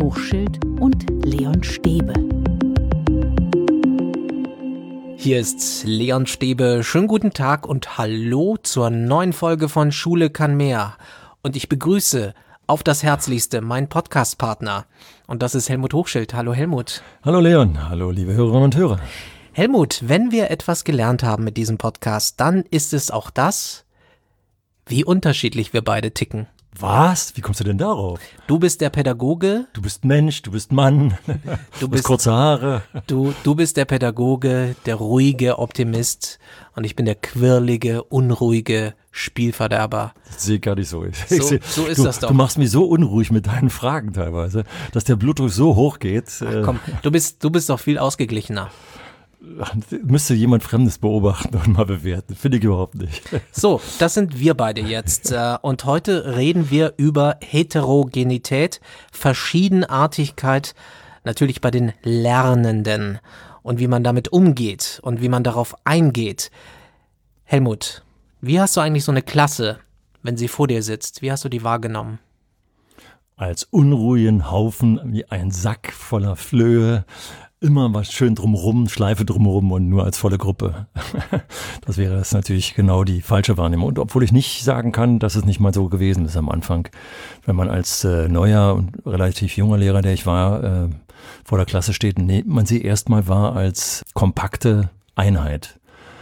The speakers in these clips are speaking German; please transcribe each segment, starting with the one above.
Hochschild und Leon Stäbe. Hier ist Leon Stäbe. Schönen guten Tag und hallo zur neuen Folge von Schule kann mehr. Und ich begrüße auf das Herzlichste meinen Podcast-Partner. Und das ist Helmut Hochschild. Hallo Helmut. Hallo Leon. Hallo liebe Hörerinnen und Hörer. Helmut, wenn wir etwas gelernt haben mit diesem Podcast, dann ist es auch das, wie unterschiedlich wir beide ticken. Was? Wie kommst du denn darauf? Du bist der Pädagoge. Du bist Mensch, du bist Mann, du bist kurze Haare. Du bist der Pädagoge, der ruhige Optimist und ich bin der quirlige, unruhige Spielverderber. Das sehe ich gar nicht so. So ist das doch. Du machst mich so unruhig mit deinen Fragen teilweise, dass der Blutdruck so hoch geht. Ach komm, du bist doch viel ausgeglichener. Müsste jemand Fremdes beobachten und mal bewerten. Finde ich überhaupt nicht. So, das sind wir beide jetzt. Und heute reden wir über Heterogenität, Verschiedenartigkeit, natürlich bei den Lernenden und wie man damit umgeht und wie man darauf eingeht. Helmut, wie hast du eigentlich so eine Klasse, wenn sie vor dir sitzt? Wie hast du die wahrgenommen? Als unruhigen Haufen, wie ein Sack voller Flöhe. Immer was schön drumherum, Schleife drumherum und nur als volle Gruppe. Das wäre das natürlich genau die falsche Wahrnehmung. Und obwohl ich nicht sagen kann, dass es nicht mal so gewesen ist am Anfang. Wenn man als neuer und relativ junger Lehrer, der ich war, vor der Klasse steht, nimmt man sie erstmal wahr als kompakte Einheit.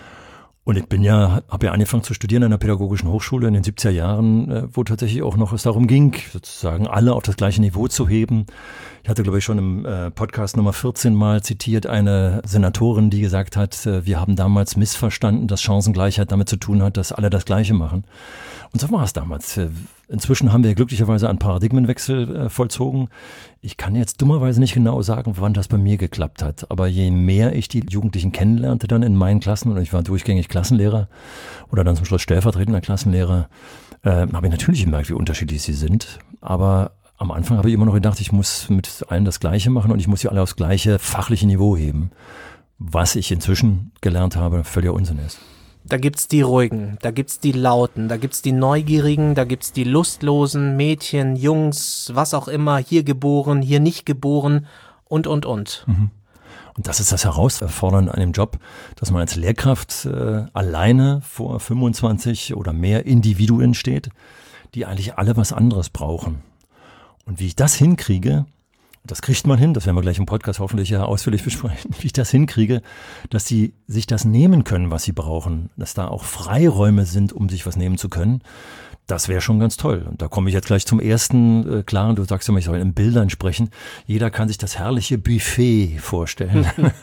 Und ich habe ja angefangen zu studieren an der Pädagogischen Hochschule in den 70er Jahren, wo tatsächlich auch noch es darum ging, sozusagen alle auf das gleiche Niveau zu heben. Ich hatte, glaube ich, schon im Podcast Nummer 14 mal zitiert eine Senatorin, die gesagt hat, wir haben damals missverstanden, dass Chancengleichheit damit zu tun hat, dass alle das Gleiche machen. Und so war es damals. Inzwischen haben wir glücklicherweise einen Paradigmenwechsel vollzogen. Ich kann jetzt dummerweise nicht genau sagen, wann das bei mir geklappt hat. Aber je mehr ich die Jugendlichen kennenlernte dann in meinen Klassen, und ich war durchgängig Klassenlehrer oder dann zum Schluss stellvertretender Klassenlehrer, habe ich natürlich gemerkt, wie unterschiedlich sie sind. Aber am Anfang habe ich immer noch gedacht, ich muss mit allen das Gleiche machen und ich muss sie alle aufs gleiche fachliche Niveau heben. Was ich inzwischen gelernt habe, völliger Unsinn ist. Da gibt's die Ruhigen, da gibt's die Lauten, da gibt's die Neugierigen, da gibt's die Lustlosen, Mädchen, Jungs, was auch immer, hier geboren, hier nicht geboren und. Mhm. Und das ist das Herausfordernde an dem Job, dass man als Lehrkraft alleine vor 25 oder mehr Individuen steht, die eigentlich alle was anderes brauchen. Und wie ich das hinkriege, das kriegt man hin, das werden wir gleich im Podcast hoffentlich ja ausführlich besprechen, wie ich das hinkriege, dass sie sich das nehmen können, was sie brauchen, dass da auch Freiräume sind, um sich was nehmen zu können. Das wäre schon ganz toll. Und da komme ich jetzt gleich zum ersten. Klar, du sagst immer, ich soll in Bildern sprechen. Jeder kann sich das herrliche Buffet vorstellen,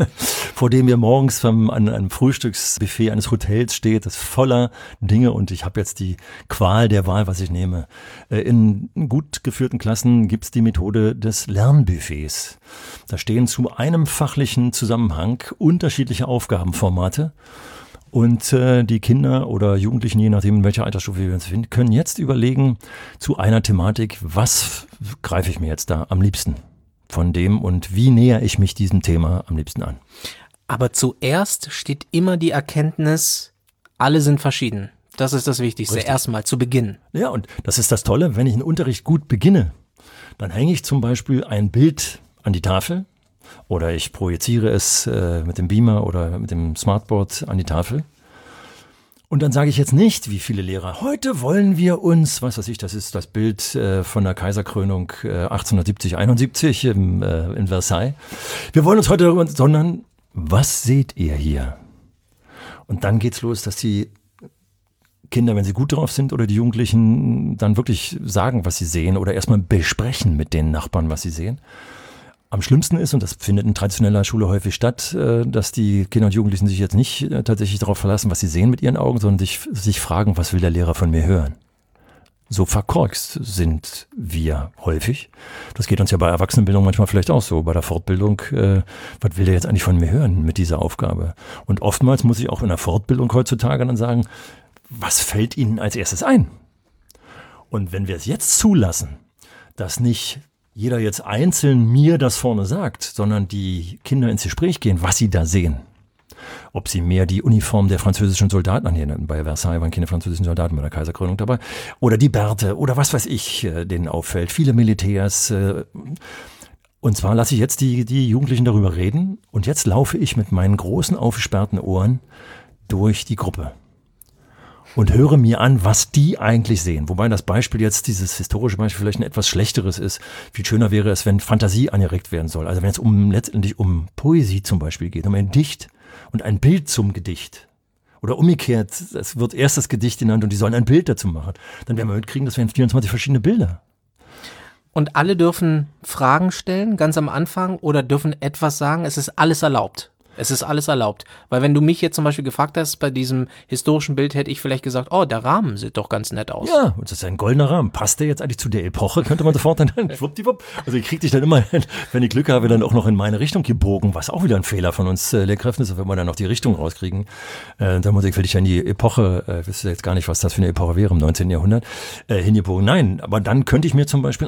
vor dem ihr morgens an einem Frühstücksbuffet eines Hotels steht, das voller Dinge. Und ich habe jetzt die Qual der Wahl, was ich nehme. In gut geführten Klassen gibt es die Methode des Lernbuffets. Da stehen zu einem fachlichen Zusammenhang unterschiedliche Aufgabenformate. Und die Kinder oder Jugendlichen, je nachdem in welcher Altersstufe wir uns befinden, können jetzt überlegen zu einer Thematik, was greife ich mir jetzt da am liebsten von dem und wie nähere ich mich diesem Thema am liebsten an. Aber zuerst steht immer die Erkenntnis, alle sind verschieden. Das ist das Wichtigste, Richtig. Erstmal zu Beginn. Ja, und das ist das Tolle, wenn ich einen Unterricht gut beginne, dann hänge ich zum Beispiel ein Bild an die Tafel. Oder ich projiziere es mit dem Beamer oder mit dem Smartboard an die Tafel. Und dann sage ich jetzt nicht, wie viele Lehrer, heute wollen wir uns, was weiß ich, das ist das Bild von der Kaiserkrönung 1870-71 in Versailles. Wir wollen uns heute darüber, sondern was seht ihr hier? Und dann geht's los, dass die Kinder, wenn sie gut drauf sind oder die Jugendlichen dann wirklich sagen, was sie sehen oder erstmal besprechen mit den Nachbarn, was sie sehen. Am schlimmsten ist, und das findet in traditioneller Schule häufig statt, dass die Kinder und Jugendlichen sich jetzt nicht tatsächlich darauf verlassen, was sie sehen mit ihren Augen, sondern sich fragen, was will der Lehrer von mir hören? So verkorkst sind wir häufig. Das geht uns ja bei Erwachsenenbildung manchmal vielleicht auch so, bei der Fortbildung. Was will der jetzt eigentlich von mir hören mit dieser Aufgabe? Und oftmals muss ich auch in der Fortbildung heutzutage dann sagen, was fällt Ihnen als erstes ein? Und wenn wir es jetzt zulassen, dass nicht jeder jetzt einzeln mir das vorne sagt, sondern die Kinder ins Gespräch gehen, was sie da sehen. Ob sie mehr die Uniform der französischen Soldaten bei Versailles waren keine französischen Soldaten bei der Kaiserkrönung dabei, oder die Bärte oder was weiß ich, denen auffällt, viele Militärs. Und zwar lasse ich jetzt die Jugendlichen darüber reden und jetzt laufe ich mit meinen großen aufgesperrten Ohren durch die Gruppe und höre mir an, was die eigentlich sehen. Wobei das Beispiel jetzt, dieses historische Beispiel, vielleicht ein etwas schlechteres ist. Viel schöner wäre es, wenn Fantasie angeregt werden soll. Also wenn es letztendlich um Poesie zum Beispiel geht, um ein Gedicht und ein Bild zum Gedicht. Oder umgekehrt, es wird erst das Gedicht genannt und die sollen ein Bild dazu machen. Dann werden wir mitkriegen, das wären 24 verschiedene Bilder. Und alle dürfen Fragen stellen, ganz am Anfang, oder dürfen etwas sagen, es ist alles erlaubt. Es ist alles erlaubt. Weil wenn du mich jetzt zum Beispiel gefragt hast, bei diesem historischen Bild hätte ich vielleicht gesagt, oh, der Rahmen sieht doch ganz nett aus. Ja, und das ist ein goldener Rahmen. Passt der jetzt eigentlich zu der Epoche? Könnte man sofort dann, schwuppdiwupp. Also ich kriege dich dann immer, wenn ich Glück habe, dann auch noch in meine Richtung gebogen, was auch wieder ein Fehler von uns Lehrkräften ist, wenn wir dann noch die Richtung rauskriegen. Dann will ich ja in die Epoche, ich wüsste jetzt gar nicht, was das für eine Epoche wäre im 19. Jahrhundert, hingebogen. Nein, aber dann könnte ich mir zum Beispiel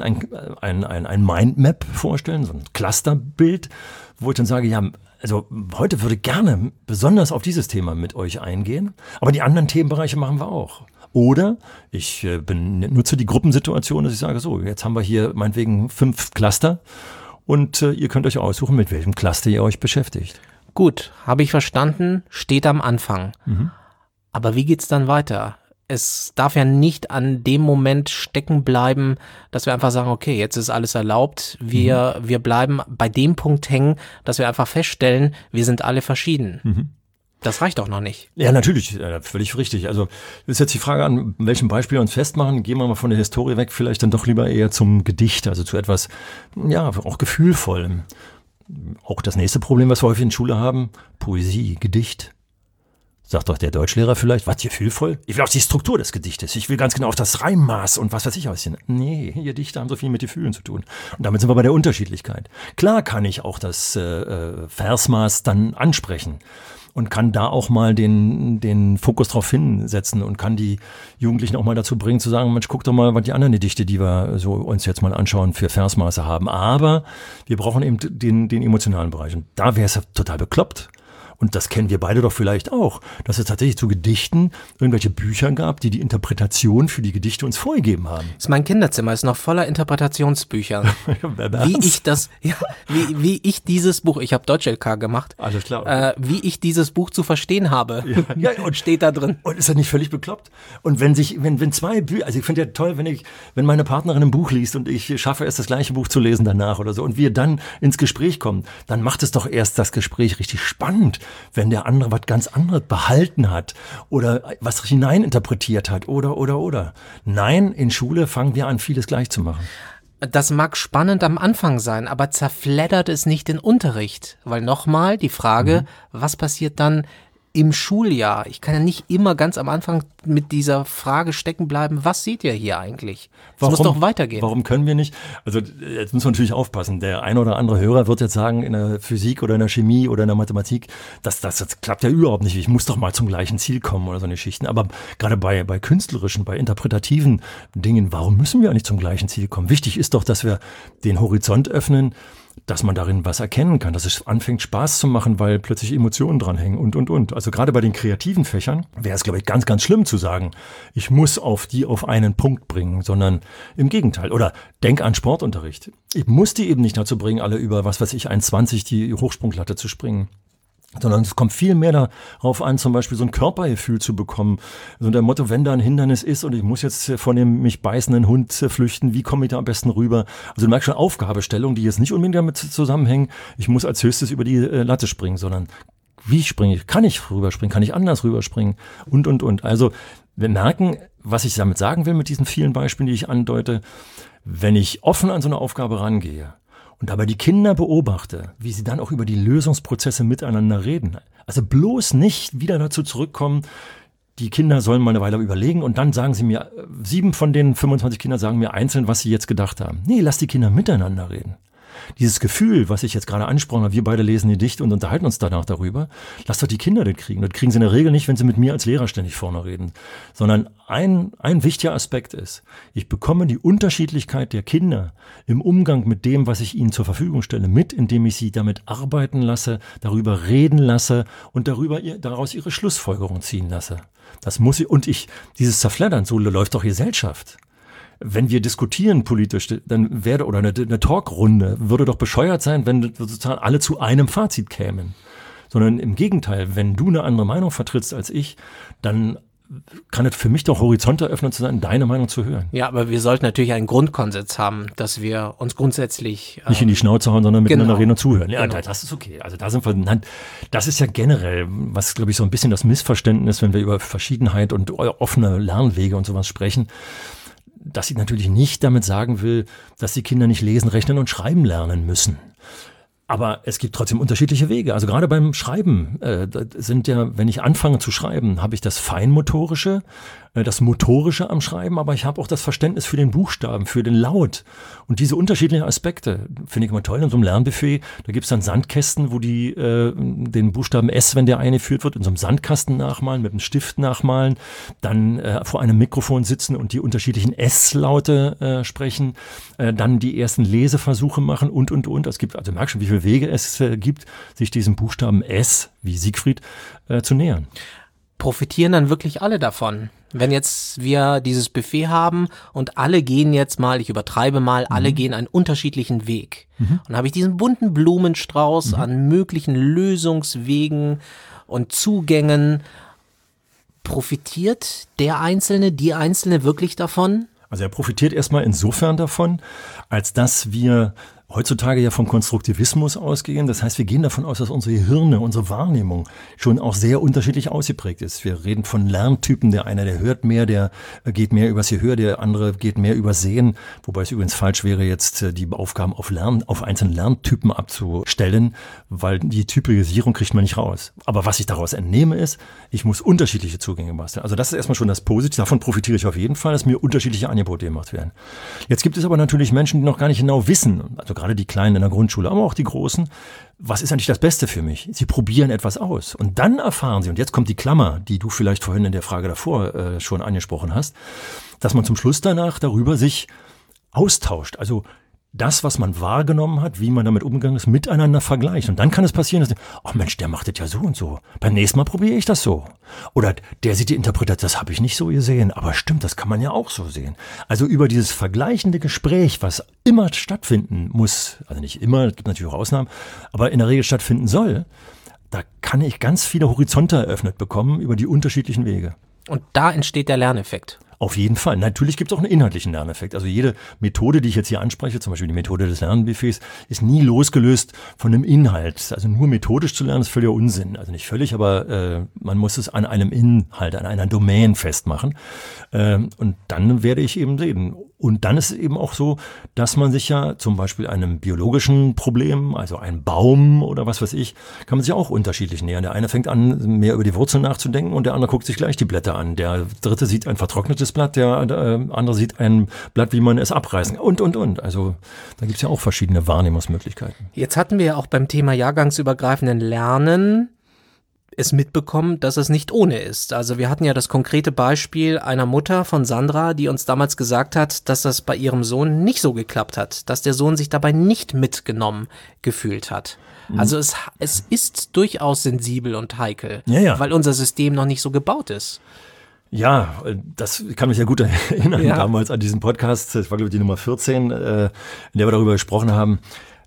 ein Mindmap vorstellen, so ein Clusterbild, wo ich dann sage, ja, also heute würde gerne besonders auf dieses Thema mit euch eingehen, aber die anderen Themenbereiche machen wir auch. Oder ich nutze die Gruppensituation, dass ich sage, so, jetzt haben wir hier meinetwegen 5 Cluster und ihr könnt euch aussuchen, mit welchem Cluster ihr euch beschäftigt. Gut, habe ich verstanden, steht am Anfang. Mhm. Aber wie geht's dann weiter? Es darf ja nicht an dem Moment stecken bleiben, dass wir einfach sagen, okay, jetzt ist alles erlaubt. Wir bleiben bei dem Punkt hängen, dass wir einfach feststellen, wir sind alle verschieden. Mhm. Das reicht doch noch nicht. Ja, natürlich, völlig richtig. Also ist jetzt die Frage, an welchem Beispiel wir uns festmachen. Gehen wir mal von der Historie weg, vielleicht dann doch lieber eher zum Gedicht, also zu etwas, ja, auch gefühlvollem. Auch das nächste Problem, was wir häufig in Schule haben, Poesie, Gedicht. Sagt doch der Deutschlehrer vielleicht, was, gefühlvoll? Ich will auf die Struktur des Gedichtes. Ich will ganz genau auf das Reimmaß und was weiß ich aussehen. Nee, Gedichte haben so viel mit Gefühlen zu tun. Und damit sind wir bei der Unterschiedlichkeit. Klar kann ich auch das Versmaß dann ansprechen und kann da auch mal den Fokus drauf hinsetzen und kann die Jugendlichen auch mal dazu bringen, zu sagen, Mensch, guck doch mal, was die anderen Gedichte, die wir so uns jetzt mal anschauen, für Versmaße haben. Aber wir brauchen eben den emotionalen Bereich. Und da wäre es total bekloppt. Und das kennen wir beide doch vielleicht auch, dass es tatsächlich zu Gedichten irgendwelche Bücher gab, die Interpretation für die Gedichte uns vorgegeben haben. Mein Kinderzimmer ist noch voller Interpretationsbücher. Wie ich dieses Buch, ich habe Deutsch-LK gemacht, alles klar. wie ich dieses Buch zu verstehen habe, ja, und steht da drin. Und ist das nicht völlig bekloppt? Und wenn zwei Bücher, also ich finde ja toll, wenn meine Partnerin ein Buch liest und ich schaffe es, das gleiche Buch zu lesen danach oder so und wir dann ins Gespräch kommen, dann macht es doch erst das Gespräch richtig spannend. Wenn der andere was ganz anderes behalten hat oder was hineininterpretiert hat oder. Nein, in Schule fangen wir an, vieles gleich zu machen. Das mag spannend am Anfang sein, aber zerfleddert es nicht den Unterricht. Weil nochmal die Frage, was passiert dann im Schuljahr? Ich kann ja nicht immer ganz am Anfang mit dieser Frage stecken bleiben, was seht ihr hier eigentlich? Es muss doch weitergehen. Warum können wir nicht? Also jetzt müssen wir natürlich aufpassen. Der ein oder andere Hörer wird jetzt sagen, in der Physik oder in der Chemie oder in der Mathematik, das klappt ja überhaupt nicht. Ich muss doch mal zum gleichen Ziel kommen oder so eine Geschichten. Aber gerade bei künstlerischen, bei interpretativen Dingen, warum müssen wir eigentlich zum gleichen Ziel kommen? Wichtig ist doch, dass wir den Horizont öffnen, dass man darin was erkennen kann, dass es anfängt Spaß zu machen, weil plötzlich Emotionen dranhängen und. Also gerade bei den kreativen Fächern wäre es, glaube ich, ganz, ganz schlimm zu sagen, ich muss auf einen Punkt bringen, sondern im Gegenteil. Oder denk an Sportunterricht. Ich muss die eben nicht dazu bringen, alle über, 1,20 die Hochsprunglatte zu springen. Sondern es kommt viel mehr darauf an, zum Beispiel so ein Körpergefühl zu bekommen. So der Motto, wenn da ein Hindernis ist und ich muss jetzt von dem mich beißenden Hund flüchten, wie komme ich da am besten rüber? Also du merkst schon Aufgabestellungen, die jetzt nicht unbedingt damit zusammenhängen, ich muss als höchstes über die Latte springen, sondern wie springe ich? Kann ich rüberspringen? Kann ich anders rüberspringen? Und. Also wir merken, was ich damit sagen will mit diesen vielen Beispielen, die ich andeute, wenn ich offen an so eine Aufgabe rangehe, und dabei die Kinder beobachte, wie sie dann auch über die Lösungsprozesse miteinander reden. Also bloß nicht wieder dazu zurückkommen, die Kinder sollen mal eine Weile überlegen und dann sagen sie mir, 7 von den 25 Kindern sagen mir einzeln, was sie jetzt gedacht haben. Nee, lass die Kinder miteinander reden. Dieses Gefühl, was ich jetzt gerade angesprochen habe, wir beide lesen Gedichte und unterhalten uns danach darüber, lass doch die Kinder das kriegen. Das kriegen sie in der Regel nicht, wenn sie mit mir als Lehrer ständig vorne reden. Sondern ein wichtiger Aspekt ist, ich bekomme die Unterschiedlichkeit der Kinder im Umgang mit dem, was ich ihnen zur Verfügung stelle, mit, indem ich sie damit arbeiten lasse, darüber reden lasse und daraus ihre Schlussfolgerung ziehen lasse. Das muss ich, dieses Zerfleddern, so läuft doch Gesellschaft. wenn wir diskutieren politisch, dann wäre, oder eine Talkrunde, würde doch bescheuert sein, wenn sozusagen alle zu einem Fazit kämen. Sondern im Gegenteil, wenn du eine andere Meinung vertrittst als ich, dann kann es für mich doch Horizont eröffnen zu sein, deine Meinung zu hören. Ja, aber wir sollten natürlich einen Grundkonsens haben, dass wir uns grundsätzlich nicht in die Schnauze hauen, sondern miteinander genau. reden und zuhören. Ja, Genau. das ist okay. Also da sind wir, das ist ja generell, was glaube ich so ein bisschen das Missverständnis, wenn wir über Verschiedenheit und offene Lernwege und sowas sprechen, dass ich natürlich nicht damit sagen will, dass die Kinder nicht lesen, rechnen und schreiben lernen müssen. Aber es gibt trotzdem unterschiedliche Wege. Also gerade beim Schreiben sind ja, wenn ich anfange zu schreiben, habe ich das Feinmotorische, das Motorische am Schreiben, aber ich habe auch das Verständnis für den Buchstaben, für den Laut. Und diese unterschiedlichen Aspekte finde ich immer toll. In so einem Lernbuffet, da gibt es dann Sandkästen, wo die den Buchstaben S, wenn der eingeführt wird, in so einem Sandkasten nachmalen, mit einem Stift nachmalen, dann vor einem Mikrofon sitzen und die unterschiedlichen S-Laute sprechen, dann die ersten Leseversuche machen und. Es gibt, also merkst schon, wie viele Wege es gibt, sich diesem Buchstaben S, wie Siegfried, zu nähern. Profitieren dann wirklich alle davon? Wenn jetzt wir dieses Buffet haben und alle gehen jetzt mal, ich übertreibe mal, alle gehen einen unterschiedlichen Weg. Und dann habe ich diesen bunten Blumenstrauß an möglichen Lösungswegen und Zugängen. Profitiert der Einzelne, die Einzelne wirklich davon? Also er profitiert erstmal insofern davon, als dass wir heutzutage ja vom Konstruktivismus ausgehen. Das heißt, wir gehen davon aus, dass unsere Hirne, unsere Wahrnehmung schon auch sehr unterschiedlich ausgeprägt ist. Wir reden von Lerntypen. Der eine, der hört mehr, der geht mehr übers Gehör, der andere geht mehr übers Sehen. Wobei es übrigens falsch wäre, jetzt die Aufgaben auf einzelne Lerntypen abzustellen, weil die Typisierung kriegt man nicht raus. Aber was ich daraus entnehme ist, ich muss unterschiedliche Zugänge basteln. Also das ist erstmal schon das Positive. Davon profitiere ich auf jeden Fall, dass mir unterschiedliche Angebote gemacht werden. Jetzt gibt es aber natürlich Menschen, die noch gar nicht genau wissen, also gerade die Kleinen in der Grundschule, aber auch die Großen, was ist eigentlich das Beste für mich? Sie probieren etwas aus und dann erfahren sie, und jetzt kommt die Klammer, die du vielleicht vorhin in der Frage davor schon angesprochen hast, dass man zum Schluss danach darüber sich austauscht. Also das, was man wahrgenommen hat, wie man damit umgegangen ist, miteinander vergleicht. Und dann kann es passieren, dass ach Mensch, der macht das ja so und so. Beim nächsten Mal probiere ich das so. Oder der sieht die Interpretation, das habe ich nicht so gesehen. Aber stimmt, das kann man ja auch so sehen. Also über dieses vergleichende Gespräch, was immer stattfinden muss, also nicht immer, es gibt natürlich auch Ausnahmen, aber in der Regel stattfinden soll, da kann ich ganz viele Horizonte eröffnet bekommen über die unterschiedlichen Wege. Und da entsteht der Lerneffekt. Auf jeden Fall. Natürlich gibt es auch einen inhaltlichen Lerneffekt. Also jede Methode, die ich jetzt hier anspreche, zum Beispiel die Methode des Lernbuffets, ist nie losgelöst von einem Inhalt. Also nur methodisch zu lernen ist völliger Unsinn. Also nicht völlig, aber man muss es an einem Inhalt, an einer Domain festmachen. Und dann werde ich eben sehen. Und dann ist es eben auch so, dass man sich ja zum Beispiel einem biologischen Problem, also ein Baum oder was weiß ich, kann man sich auch unterschiedlich nähern. Der eine fängt an, mehr über die Wurzeln nachzudenken und der andere guckt sich gleich die Blätter an. Der dritte sieht ein vertrocknetes Blatt, der andere sieht ein Blatt, wie man es abreißen und. Also da gibt es ja auch verschiedene Wahrnehmungsmöglichkeiten. Jetzt hatten wir ja auch beim Thema jahrgangsübergreifenden Lernen es mitbekommen, dass es nicht ohne ist. Also wir hatten ja das konkrete Beispiel einer Mutter von Sandra, die uns damals gesagt hat, dass das bei ihrem Sohn nicht so geklappt hat, dass der Sohn sich dabei nicht mitgenommen gefühlt hat. Also es ist durchaus sensibel und heikel, ja. weil unser System noch nicht so gebaut ist. Ja, das kann mich ja gut erinnern, Ja. Damals an diesen Podcast, das war glaube ich die Nummer 14, in der wir darüber gesprochen haben.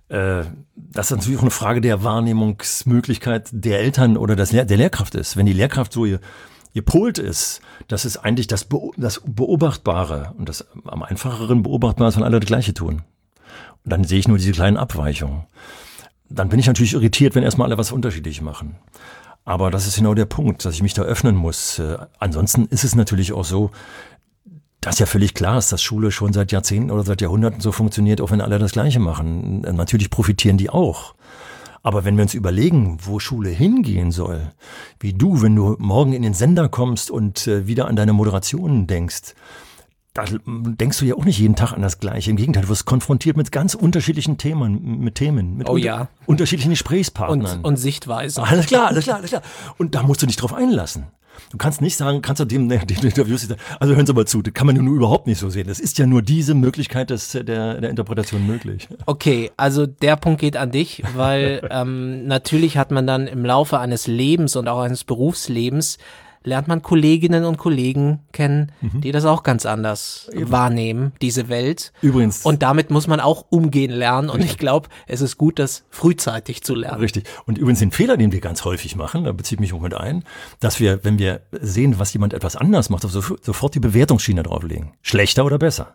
Das ist natürlich auch eine Frage der Wahrnehmungsmöglichkeit der Eltern oder der Lehrkraft ist. Wenn die Lehrkraft so gepolt ist, dass es eigentlich das Beobachtbare und das am einfacheren Beobachtbare ist, wenn alle das Gleiche tun. Und dann sehe ich nur diese kleinen Abweichungen. Dann bin ich natürlich irritiert, wenn erstmal alle was unterschiedlich machen. Aber das ist genau der Punkt, dass ich mich da öffnen muss. Ansonsten ist es natürlich auch so, dass ja völlig klar ist, dass Schule schon seit Jahrzehnten oder seit Jahrhunderten so funktioniert, auch wenn alle das Gleiche machen. Natürlich profitieren die auch. Aber wenn wir uns überlegen, wo Schule hingehen soll, wie du, wenn du morgen in den Sender kommst und wieder an deine Moderationen denkst, da denkst du ja auch nicht jeden Tag an das Gleiche. Im Gegenteil, du wirst konfrontiert mit ganz unterschiedlichen Themen, mit unterschiedlichen Gesprächspartnern. Und Sichtweisen. Alles klar. Und da musst du dich drauf einlassen. Du kannst nicht sagen, kannst du dem Interviews sagen, also hören Sie mal zu, das kann man nur überhaupt nicht so sehen. Das ist ja nur diese Möglichkeit der Interpretation möglich. Okay, also der Punkt geht an dich, weil natürlich hat man dann im Laufe eines Lebens und auch eines Berufslebens lernt man Kolleginnen und Kollegen kennen, die das auch ganz anders wahrnehmen, diese Welt. Übrigens. Und damit muss man auch umgehen lernen. Und ich glaube, es ist gut, das frühzeitig zu lernen. Richtig. Und übrigens den Fehler, den wir ganz häufig machen, da beziehe ich mich auch mit ein, dass wir, wenn wir sehen, was jemand etwas anders macht, sofort die Bewertungsschiene drauflegen. Schlechter oder besser.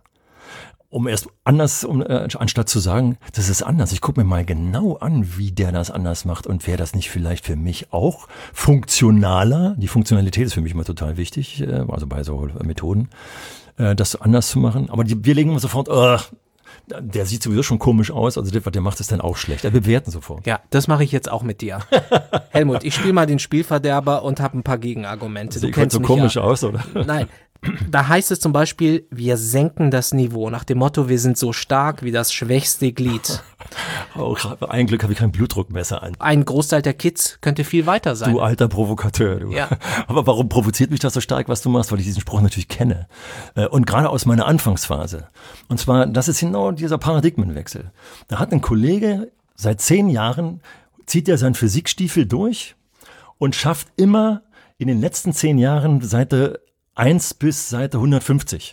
Anstatt zu sagen, das ist anders. Ich gucke mir mal genau an, wie der das anders macht und wäre das nicht vielleicht für mich auch funktionaler. Die Funktionalität ist für mich immer total wichtig, also bei so Methoden, das anders zu machen. Aber wir legen immer sofort, der sieht sowieso schon komisch aus, also das, was der macht, ist dann auch schlecht. Wir bewerten sofort. Ja, das mache ich jetzt auch mit dir. Helmut, ich spiele mal den Spielverderber und habe ein paar Gegenargumente. Du kennst so komisch aus, oder? Nein. Da heißt es zum Beispiel, wir senken das Niveau. Nach dem Motto, wir sind so stark wie das schwächste Glied. Oh, ein Glück habe ich kein Blutdruckmesser an. Ein Großteil der Kids könnte viel weiter sein. Du alter Provokateur, du. Ja. Aber warum provoziert mich das so stark, was du machst? Weil ich diesen Spruch natürlich kenne. Und gerade aus meiner Anfangsphase. Und zwar, das ist genau dieser Paradigmenwechsel. Da hat ein Kollege seit 10 Jahren, zieht er seinen Physikstiefel durch und schafft immer in den letzten 10 Jahren Seite 1 bis Seite 150.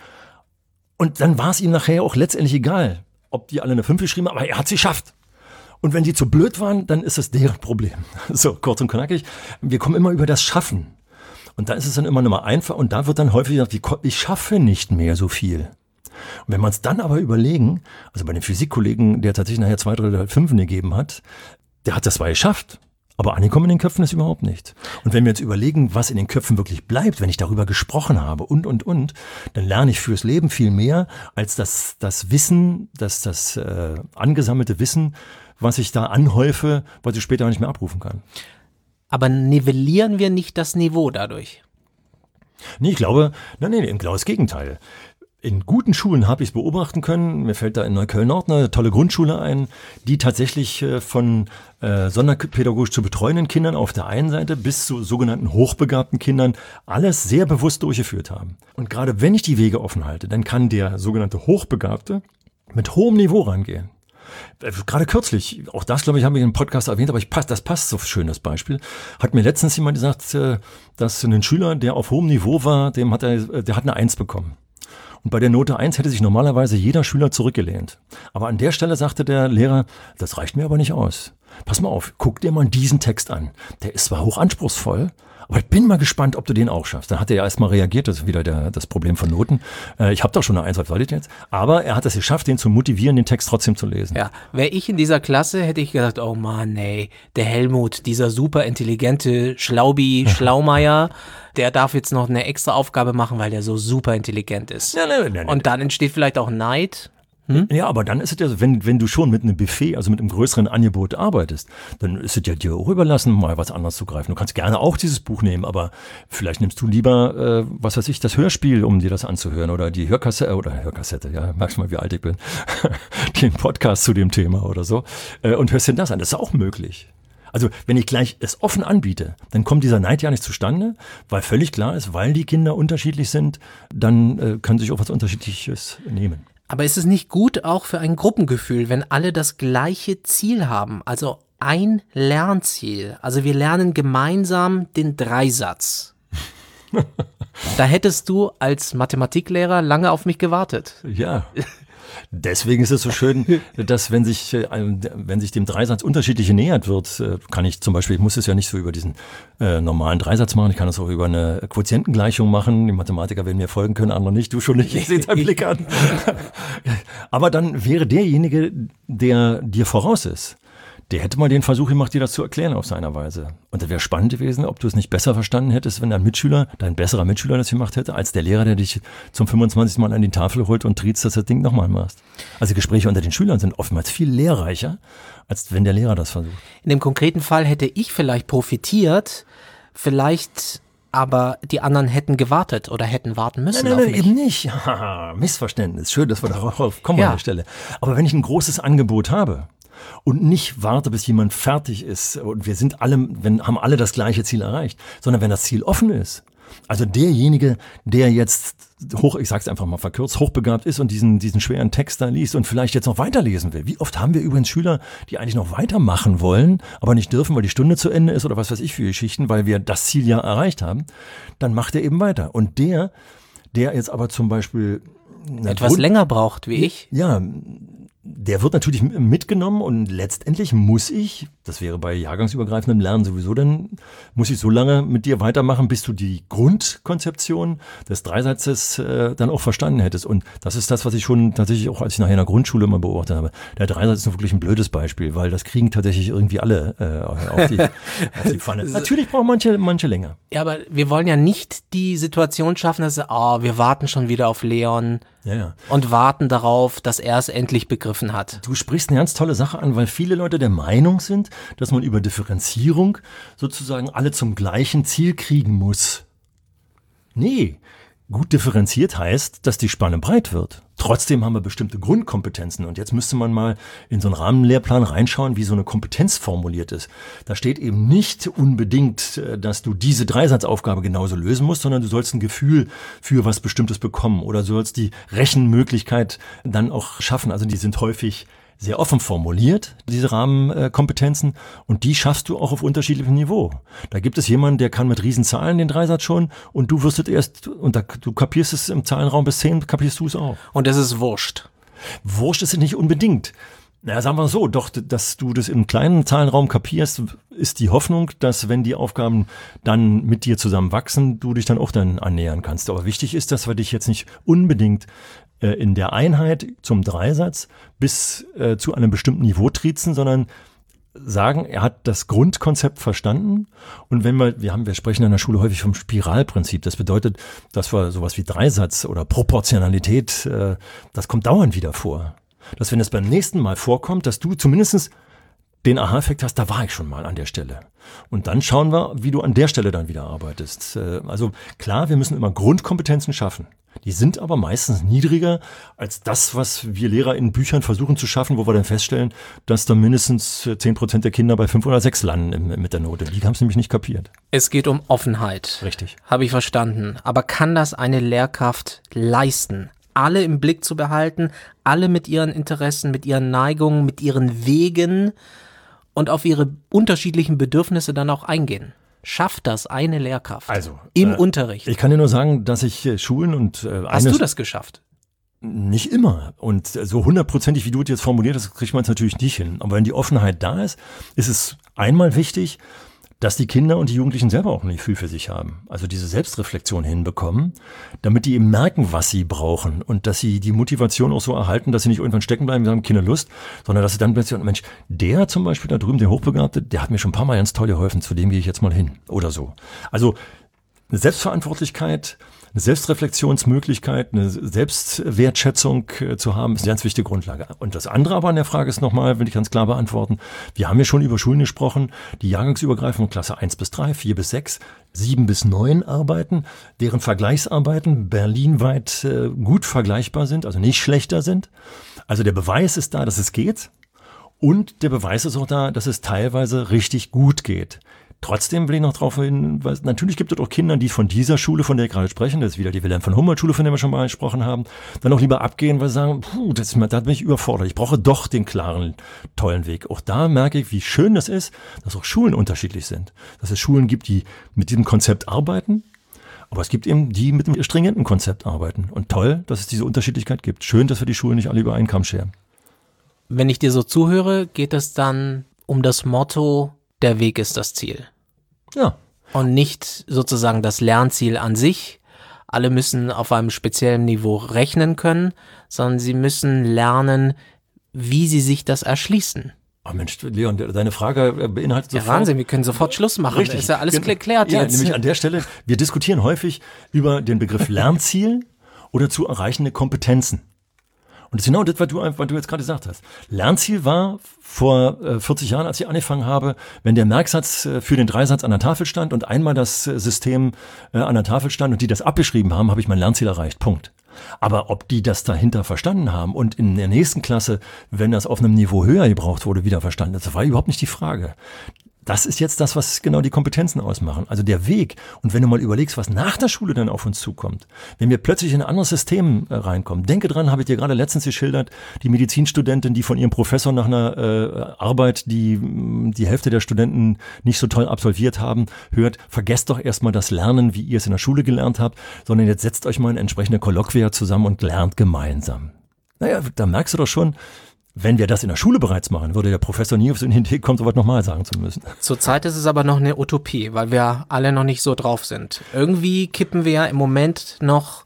Und dann war es ihm nachher auch letztendlich egal, ob die alle eine 5 geschrieben haben, aber er hat sie geschafft. Und wenn die zu blöd waren, dann ist es deren Problem. So, kurz und knackig. Wir kommen immer über das Schaffen. Und da ist es dann immer noch mal einfach. Und da wird dann häufig gesagt, ich schaffe nicht mehr so viel. Und wenn wir uns dann aber überlegen, also bei dem Physikkollegen, der tatsächlich nachher 2, 3 oder 5 gegeben hat, der hat das zwar geschafft, aber angekommen in den Köpfen ist überhaupt nicht. Und wenn wir jetzt überlegen, was in den Köpfen wirklich bleibt, wenn ich darüber gesprochen habe und, dann lerne ich fürs Leben viel mehr als das Wissen, das angesammelte Wissen, was ich da anhäufe, was ich später nicht mehr abrufen kann. Aber nivellieren wir nicht das Niveau dadurch? Nee, ich glaube, genau das Gegenteil. In guten Schulen habe ich es beobachten können. Mir fällt da in Neukölln-Nord eine tolle Grundschule ein, die tatsächlich von sonderpädagogisch zu betreuenden Kindern auf der einen Seite bis zu sogenannten hochbegabten Kindern alles sehr bewusst durchgeführt haben. Und gerade wenn ich die Wege offen halte, dann kann der sogenannte Hochbegabte mit hohem Niveau rangehen. Gerade kürzlich, auch das, glaube ich, habe ich im Podcast erwähnt, aber das passt so schön, das Beispiel, hat mir letztens jemand gesagt, dass ein Schüler, der auf hohem Niveau war, der hat eine 1 bekommen. Und bei der Note 1 hätte sich normalerweise jeder Schüler zurückgelehnt. Aber an der Stelle sagte der Lehrer, das reicht mir aber nicht aus. Pass mal auf, guck dir mal diesen Text an. Der ist zwar hochanspruchsvoll, aber ich bin mal gespannt, ob du den auch schaffst. Dann hat er ja erstmal reagiert, das ist wieder das Problem von Noten. Ich habe doch schon eine 1, was soll ich jetzt? Aber er hat es geschafft, den zu motivieren, den Text trotzdem zu lesen. Ja, wäre ich in dieser Klasse, hätte ich gesagt, oh Mann, ey, der Helmut, dieser super intelligente Schlaumeier, der darf jetzt noch eine extra Aufgabe machen, weil der so super intelligent ist. Nein. Und dann entsteht vielleicht auch Neid. Ja, aber dann ist es ja so, wenn du schon mit einem Buffet, also mit einem größeren Angebot arbeitest, dann ist es ja dir auch überlassen, mal was anderes zu greifen. Du kannst gerne auch dieses Buch nehmen, aber vielleicht nimmst du lieber, was weiß ich, das Hörspiel, um dir das anzuhören oder die Hörkassette, ja, merkst du mal, wie alt ich bin, den Podcast zu dem Thema oder so und hörst dir das an. Das ist auch möglich. Also wenn ich gleich es offen anbiete, dann kommt dieser Neid ja nicht zustande, weil völlig klar ist, weil die Kinder unterschiedlich sind, dann können sie sich auch was Unterschiedliches nehmen. Aber ist es nicht gut auch für ein Gruppengefühl, wenn alle das gleiche Ziel haben, also ein Lernziel? Also wir lernen gemeinsam den Dreisatz. Da hättest du als Mathematiklehrer lange auf mich gewartet. Ja. Deswegen ist es so schön, dass wenn sich dem Dreisatz unterschiedlich genähert wird, kann ich zum Beispiel, ich muss es ja nicht so über diesen normalen Dreisatz machen, ich kann es auch über eine Quotientengleichung machen. Die Mathematiker werden mir folgen können, andere nicht, du schon nicht, ich sehe deinen Blick an. Aber dann wäre derjenige, der dir voraus ist, der hätte mal den Versuch gemacht, dir das zu erklären auf seiner Weise. Und das wäre spannend gewesen, ob du es nicht besser verstanden hättest, wenn dein besserer Mitschüler das gemacht hätte, als der Lehrer, der dich zum 25. Mal an die Tafel holt und triezt, dass du das Ding nochmal machst. Also die Gespräche unter den Schülern sind oftmals viel lehrreicher, als wenn der Lehrer das versucht. In dem konkreten Fall hätte ich vielleicht profitiert, aber die anderen hätten gewartet oder hätten warten müssen. Nein, eben nicht. Missverständnis. Schön, dass wir darauf kommen an der Stelle. Aber wenn ich ein großes Angebot habe, und nicht warte, bis jemand fertig ist und haben alle das gleiche Ziel erreicht, sondern wenn das Ziel offen ist, Also derjenige, der jetzt ich sag's einfach mal verkürzt, hochbegabt ist und diesen schweren Text da liest und vielleicht jetzt noch weiterlesen will. Wie oft haben wir übrigens Schüler, die eigentlich noch weitermachen wollen, aber nicht dürfen, weil die Stunde zu Ende ist oder was weiß ich für Geschichten, weil wir das Ziel ja erreicht haben. Dann macht er eben weiter. Und der jetzt aber zum Beispiel etwas länger braucht, wie ich. Ja, der wird natürlich mitgenommen und letztendlich muss ich, das wäre bei jahrgangsübergreifendem Lernen sowieso, dann muss ich so lange mit dir weitermachen, bis du die Grundkonzeption des Dreisatzes dann auch verstanden hättest. Und das ist das, was ich schon tatsächlich auch, als ich nachher in der Grundschule mal beobachtet habe. Der Dreisatz ist wirklich ein blödes Beispiel, weil das kriegen tatsächlich irgendwie alle auf die Pfanne. Natürlich brauchen manche länger. Ja, aber wir wollen ja nicht die Situation schaffen, dass wir warten schon wieder auf Leon. Ja. Und warten darauf, dass er es endlich begriffen hat. Du sprichst eine ganz tolle Sache an, weil viele Leute der Meinung sind, dass man über Differenzierung sozusagen alle zum gleichen Ziel kriegen muss. Nee, gut differenziert heißt, dass die Spanne breit wird. Trotzdem haben wir bestimmte Grundkompetenzen und jetzt müsste man mal in so einen Rahmenlehrplan reinschauen, wie so eine Kompetenz formuliert ist. Da steht eben nicht unbedingt, dass du diese Dreisatzaufgabe genauso lösen musst, sondern du sollst ein Gefühl für was Bestimmtes bekommen oder du sollst die Rechenmöglichkeit dann auch schaffen. Also die sind häufig sehr offen formuliert, diese Rahmenkompetenzen, und die schaffst du auch auf unterschiedlichem Niveau. Da gibt es jemanden, der kann mit Riesenzahlen den Dreisatz schon und du wirst es erst, du kapierst es im Zahlenraum bis 10, kapierst du es auch. Und das ist wurscht. Wurscht ist es nicht unbedingt. Naja, sagen wir so, doch, dass du das im kleinen Zahlenraum kapierst, ist die Hoffnung, dass wenn die Aufgaben dann mit dir zusammen wachsen, du dich dann auch dann annähern kannst. Aber wichtig ist, dass wir dich jetzt nicht unbedingt in der Einheit zum Dreisatz bis zu einem bestimmten Niveau triezen, sondern sagen, er hat das Grundkonzept verstanden. Und wenn wir sprechen in der Schule häufig vom Spiralprinzip. Das bedeutet, dass wir sowas wie Dreisatz oder Proportionalität, das kommt dauernd wieder vor. Dass wenn es beim nächsten Mal vorkommt, dass du zumindest den Aha-Effekt hast, da war ich schon mal an der Stelle. Und dann schauen wir, wie du an der Stelle dann wieder arbeitest. Also klar, wir müssen immer Grundkompetenzen schaffen. Die sind aber meistens niedriger als das, was wir Lehrer in Büchern versuchen zu schaffen, wo wir dann feststellen, dass da mindestens 10% der Kinder bei 5 oder 6 landen mit der Note. Die haben es nämlich nicht kapiert. Es geht um Offenheit. Richtig. Habe ich verstanden. Aber kann das eine Lehrkraft leisten? Alle im Blick zu behalten, alle mit ihren Interessen, mit ihren Neigungen, mit ihren Wegen und auf ihre unterschiedlichen Bedürfnisse dann auch eingehen. Schafft das eine Lehrkraft im Unterricht? Ich kann dir nur sagen, dass ich Schulen und Hast du das geschafft? Nicht immer. Und so 100%ig, wie du es jetzt formuliert hast, kriegt man es natürlich nicht hin. Aber wenn die Offenheit da ist, ist es einmal wichtig, dass die Kinder und die Jugendlichen selber auch ein Gefühl für sich haben. Also diese Selbstreflexion hinbekommen, damit die eben merken, was sie brauchen und dass sie die Motivation auch so erhalten, dass sie nicht irgendwann stecken bleiben und sagen, keine Lust, sondern dass sie dann plötzlich, Mensch, der zum Beispiel da drüben, der Hochbegabte, der hat mir schon ein paar Mal ganz toll geholfen, zu dem gehe ich jetzt mal hin oder so. Also eine Selbstverantwortlichkeit, eine Selbstreflexionsmöglichkeit, eine Selbstwertschätzung zu haben, ist eine ganz wichtige Grundlage. Und das andere aber an der Frage ist nochmal, will ich ganz klar beantworten, wir haben ja schon über Schulen gesprochen, die jahrgangsübergreifend Klasse 1 bis 3, 4 bis 6, 7 bis 9 arbeiten, deren Vergleichsarbeiten berlinweit gut vergleichbar sind, also nicht schlechter sind. Also der Beweis ist da, dass es geht, und der Beweis ist auch da, dass es teilweise richtig gut geht. Trotzdem will ich noch darauf hinweisen, natürlich gibt es auch Kinder, die von dieser Schule, von der ich gerade spreche, das ist wieder die Wilhelm von Humboldt Schule, von der wir schon mal gesprochen haben, dann auch lieber abgehen, weil sie sagen, da bin ich überfordert, ich brauche doch den klaren, tollen Weg. Auch da merke ich, wie schön das ist, dass auch Schulen unterschiedlich sind. Dass es Schulen gibt, die mit diesem Konzept arbeiten, aber es gibt eben die mit einem stringenten Konzept arbeiten. Und toll, dass es diese Unterschiedlichkeit gibt. Schön, dass wir die Schulen nicht alle über einen Kamm scheren. Wenn ich dir so zuhöre, geht es dann um das Motto, der Weg ist das Ziel. Ja. Und nicht sozusagen das Lernziel an sich. Alle müssen auf einem speziellen Niveau rechnen können, sondern sie müssen lernen, wie sie sich das erschließen. Oh Mensch, Leon, deine Frage beinhaltet sofort... Ja, Wahnsinn, wir können sofort Schluss machen. Richtig. Ist ja alles geklärt ja, jetzt. Nämlich an der Stelle, wir diskutieren häufig über den Begriff Lernziel oder zu erreichende Kompetenzen. Und das ist genau das, was du jetzt gerade gesagt hast. Lernziel war vor 40 Jahren, als ich angefangen habe, wenn der Merksatz für den Dreisatz an der Tafel stand und einmal das System an der Tafel stand und die das abgeschrieben haben, habe ich mein Lernziel erreicht. Punkt. Aber ob die das dahinter verstanden haben und in der nächsten Klasse, wenn das auf einem Niveau höher gebraucht wurde, wieder verstanden, das war überhaupt nicht die Frage. das ist jetzt das, was genau die Kompetenzen ausmachen. Also der Weg. Und wenn du mal überlegst, was nach der Schule dann auf uns zukommt, wenn wir plötzlich in ein anderes System reinkommen. Denke dran, habe ich dir gerade letztens geschildert, die Medizinstudentin, die von ihrem Professor nach einer Arbeit, die die Hälfte der Studenten nicht so toll absolviert haben, hört, vergesst doch erstmal das Lernen, wie ihr es in der Schule gelernt habt, sondern jetzt setzt euch mal in entsprechende Kolloquia zusammen und lernt gemeinsam. Naja, da merkst du doch schon, wenn wir das in der Schule bereits machen, würde der Professor nie auf so eine Idee kommen, sowas nochmal sagen zu müssen. Zurzeit ist es aber noch eine Utopie, weil wir alle noch nicht so drauf sind. Irgendwie kippen wir ja im Moment noch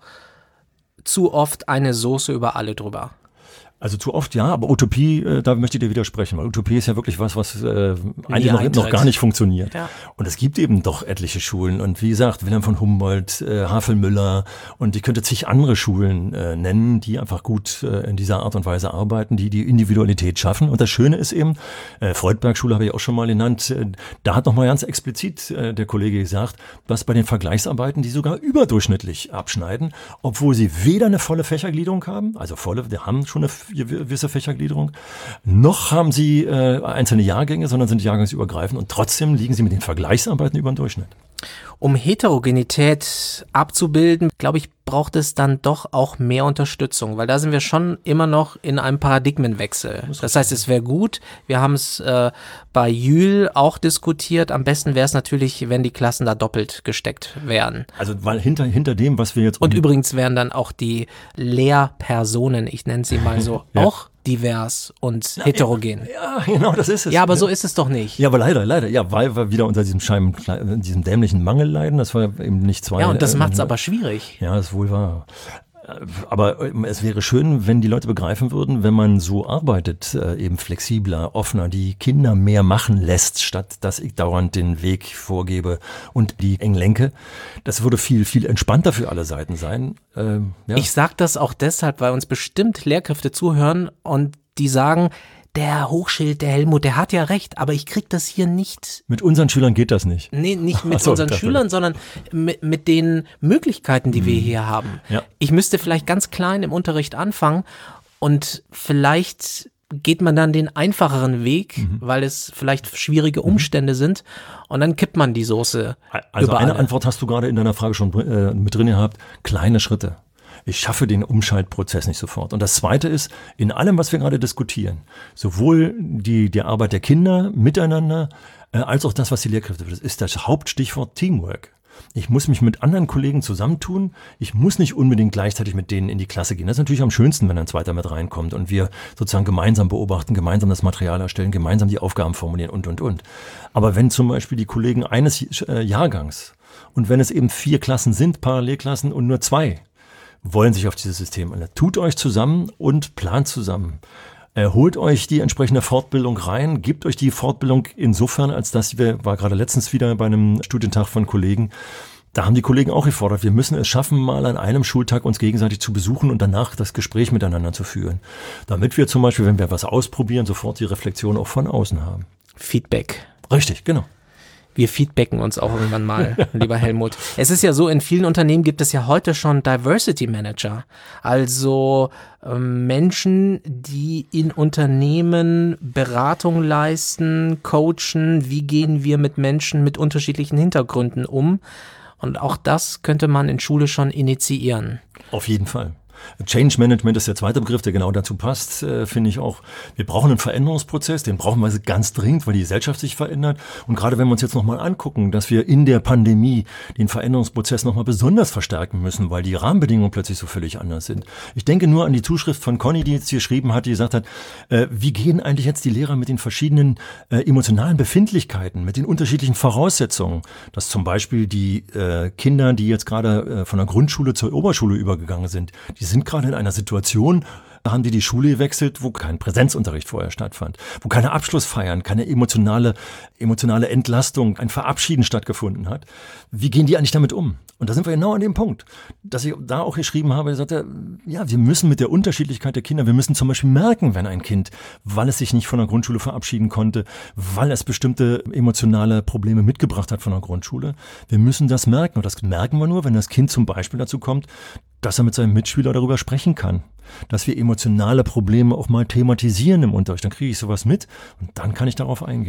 zu oft eine Soße über alle drüber. Also zu oft ja, aber Utopie, da möchte ich dir widersprechen, weil Utopie ist ja wirklich was eigentlich noch gar nicht funktioniert. Ja. Und es gibt eben doch etliche Schulen und wie gesagt, Wilhelm von Humboldt, Havelmüller und ich könnte zig andere Schulen nennen, die einfach gut in dieser Art und Weise arbeiten, die die Individualität schaffen. Und das Schöne ist eben, Freudberg-Schule habe ich auch schon mal genannt, da hat nochmal ganz explizit der Kollege gesagt, dass bei den Vergleichsarbeiten die sogar überdurchschnittlich abschneiden, obwohl sie weder eine volle Fächergliederung haben, also volle, wir haben schon eine gewisse Fächergliederung. Noch haben sie einzelne Jahrgänge, sondern sind jahrgangsübergreifend und trotzdem liegen sie mit den Vergleichsarbeiten über dem Durchschnitt. Um Heterogenität abzubilden, glaube ich, braucht es dann doch auch mehr Unterstützung, weil da sind wir schon immer noch in einem Paradigmenwechsel. Das heißt, es wäre gut, wir haben es bei Jühl auch diskutiert, am besten wäre es natürlich, wenn die Klassen da doppelt gesteckt wären. Also weil hinter dem, was wir jetzt... Und übrigens wären dann auch die Lehrpersonen, ich nenne sie mal so, ja. Auch divers und heterogen. Ja, genau, das ist es. Ja, aber so ist es doch nicht. Ja, aber leider. Ja, weil wir wieder unter diesem dämlichen Mangel leiden. Das war eben nicht zwei. Ja, und das macht es aber schwierig. Ja, das ist wohl wahr. Aber es wäre schön, wenn die Leute begreifen würden, wenn man so arbeitet, eben flexibler, offener, die Kinder mehr machen lässt, statt dass ich dauernd den Weg vorgebe und die eng lenke. Das würde viel, viel entspannter für alle Seiten sein. Ja. Ich sage das auch deshalb, weil uns bestimmt Lehrkräfte zuhören und die sagen, der Hochschild, der Helmut, der hat ja recht, aber ich krieg das hier nicht. Mit unseren Schülern geht das nicht. Nee, nicht mit unseren Schülern, sondern mit den Möglichkeiten, die wir hier haben. Ja. Ich müsste vielleicht ganz klein im Unterricht anfangen und vielleicht geht man dann den einfacheren Weg, weil es vielleicht schwierige Umstände sind und dann kippt man die Soße. Also eine Antwort hast du gerade in deiner Frage schon mit drin gehabt, kleine Schritte. Ich schaffe den Umschaltprozess nicht sofort. Und das Zweite ist, in allem, was wir gerade diskutieren, sowohl die Arbeit der Kinder miteinander, als auch das, was die Lehrkräfte, das ist das Hauptstichwort Teamwork. Ich muss mich mit anderen Kollegen zusammentun. Ich muss nicht unbedingt gleichzeitig mit denen in die Klasse gehen. Das ist natürlich am schönsten, wenn ein Zweiter mit reinkommt und wir sozusagen gemeinsam beobachten, gemeinsam das Material erstellen, gemeinsam die Aufgaben formulieren und. Aber wenn zum Beispiel die Kollegen eines Jahrgangs und wenn es eben 4 Klassen sind, Parallelklassen und nur 2, wollen sich auf dieses System an. Tut euch zusammen und plant zusammen. Holt euch die entsprechende Fortbildung rein, gebt euch die Fortbildung insofern, als dass war gerade letztens wieder bei einem Studientag von Kollegen, da haben die Kollegen auch gefordert, wir müssen es schaffen, mal an einem Schultag uns gegenseitig zu besuchen und danach das Gespräch miteinander zu führen. Damit wir zum Beispiel, wenn wir was ausprobieren, sofort die Reflexion auch von außen haben. Feedback. Richtig, genau. Wir feedbacken uns auch irgendwann mal, lieber Helmut. Es ist ja so, in vielen Unternehmen gibt es ja heute schon Diversity Manager. Also Menschen, die in Unternehmen Beratung leisten, coachen, wie gehen wir mit Menschen mit unterschiedlichen Hintergründen um. Und auch das könnte man in Schule schon initiieren. Auf jeden Fall. Change Management ist der zweite Begriff, der genau dazu passt, finde ich auch. Wir brauchen einen Veränderungsprozess, den brauchen wir ganz dringend, weil die Gesellschaft sich verändert. Und gerade wenn wir uns jetzt nochmal angucken, dass wir in der Pandemie den Veränderungsprozess nochmal besonders verstärken müssen, weil die Rahmenbedingungen plötzlich so völlig anders sind. Ich denke nur an die Zuschrift von Conny, die jetzt hier geschrieben hat, die gesagt hat, wie gehen eigentlich jetzt die Lehrer mit den verschiedenen emotionalen Befindlichkeiten, mit den unterschiedlichen Voraussetzungen, dass zum Beispiel die Kinder, die jetzt gerade von der Grundschule zur Oberschule übergegangen sind, die sind gerade in einer Situation, da haben die Schule gewechselt, wo kein Präsenzunterricht vorher stattfand, wo keine Abschlussfeiern, keine emotionale Entlastung, ein Verabschieden stattgefunden hat. Wie gehen die eigentlich damit um? Und da sind wir genau an dem Punkt, dass ich da auch geschrieben habe, ich sagte, ja, wir müssen mit der Unterschiedlichkeit der Kinder, wir müssen zum Beispiel merken, wenn ein Kind, weil es sich nicht von der Grundschule verabschieden konnte, weil es bestimmte emotionale Probleme mitgebracht hat von der Grundschule, wir müssen das merken. Und das merken wir nur, wenn das Kind zum Beispiel dazu kommt, dass er mit seinem Mitschüler darüber sprechen kann, dass wir emotionale Probleme auch mal thematisieren im Unterricht. Dann kriege ich sowas mit und dann kann ich darauf eingehen.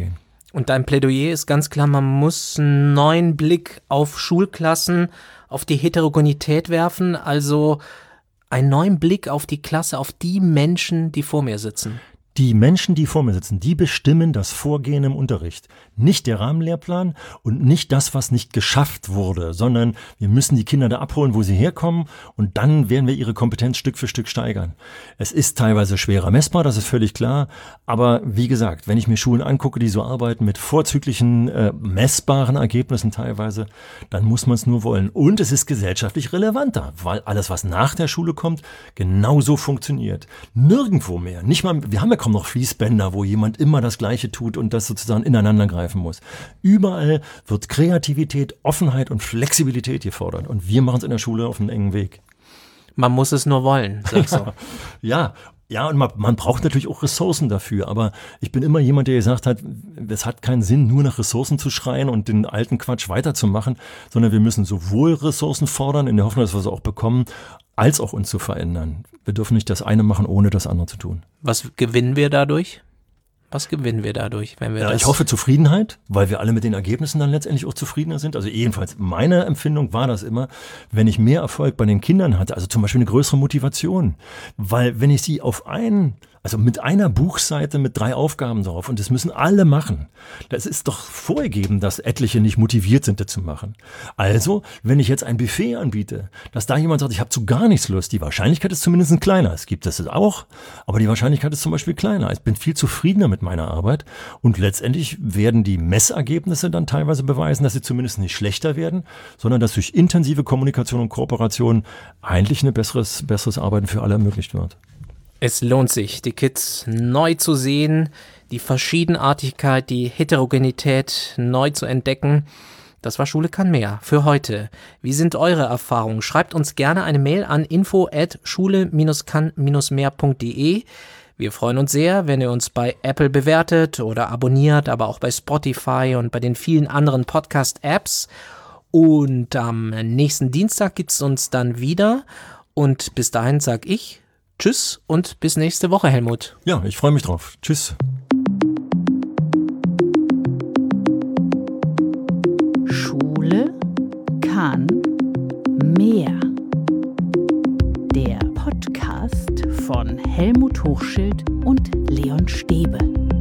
Und dein Plädoyer ist ganz klar, man muss einen neuen Blick auf Schulklassen, auf die Heterogenität werfen, also einen neuen Blick auf die Klasse, auf die Menschen, die vor mir sitzen. Die Menschen, die vor mir sitzen, die bestimmen das Vorgehen im Unterricht. Nicht der Rahmenlehrplan und nicht das, was nicht geschafft wurde, sondern wir müssen die Kinder da abholen, wo sie herkommen, und dann werden wir ihre Kompetenz Stück für Stück steigern. Es ist teilweise schwerer messbar, das ist völlig klar, aber wie gesagt, wenn ich mir Schulen angucke, die so arbeiten mit vorzüglichen, messbaren Ergebnissen teilweise, dann muss man es nur wollen. Und es ist gesellschaftlich relevanter, weil alles, was nach der Schule kommt, genauso funktioniert. Nirgendwo mehr. Nicht mal, wir haben ja kaum noch Fließbänder, wo jemand immer das Gleiche tut und das sozusagen ineinander greifen muss. Überall wird Kreativität, Offenheit und Flexibilität gefordert. Und wir machen es in der Schule auf einen engen Weg. Man muss es nur wollen, sagst du. Ja, und man braucht natürlich auch Ressourcen dafür, aber ich bin immer jemand, der gesagt hat, es hat keinen Sinn, nur nach Ressourcen zu schreien und den alten Quatsch weiterzumachen, sondern wir müssen sowohl Ressourcen fordern, in der Hoffnung, dass wir sie auch bekommen, als auch uns zu verändern. Wir dürfen nicht das eine machen, ohne das andere zu tun. Was gewinnen wir dadurch? Wenn wir Ich hoffe Zufriedenheit, weil wir alle mit den Ergebnissen dann letztendlich auch zufriedener sind. Also jedenfalls meine Empfindung war das immer, wenn ich mehr Erfolg bei den Kindern hatte, also zum Beispiel eine größere Motivation. Weil wenn ich sie also mit einer Buchseite mit 3 Aufgaben drauf, und das müssen alle machen. Das ist doch vorgegeben, dass etliche nicht motiviert sind, das zu machen. Also, wenn ich jetzt ein Buffet anbiete, dass da jemand sagt, ich habe zu gar nichts Lust, die Wahrscheinlichkeit ist zumindest kleiner. Es gibt das auch, aber die Wahrscheinlichkeit ist zum Beispiel kleiner. Ich bin viel zufriedener mit meiner Arbeit, und letztendlich werden die Messergebnisse dann teilweise beweisen, dass sie zumindest nicht schlechter werden, sondern dass durch intensive Kommunikation und Kooperation eigentlich ein besseres Arbeiten für alle ermöglicht wird. Es lohnt sich, die Kids neu zu sehen, die Verschiedenartigkeit, die Heterogenität neu zu entdecken. Das war Schule kann mehr für heute. Wie sind eure Erfahrungen? Schreibt uns gerne eine Mail an info@schule-kann-mehr.de. Wir freuen uns sehr, wenn ihr uns bei Apple bewertet oder abonniert, aber auch bei Spotify und bei den vielen anderen Podcast-Apps. Und am nächsten Dienstag gibt's uns dann wieder. Und bis dahin sag ich Tschüss und bis nächste Woche, Helmut. Ja, ich freue mich drauf. Tschüss. Schule kann mehr. Der Podcast von Helmut Hochschild und Leon Stäbe.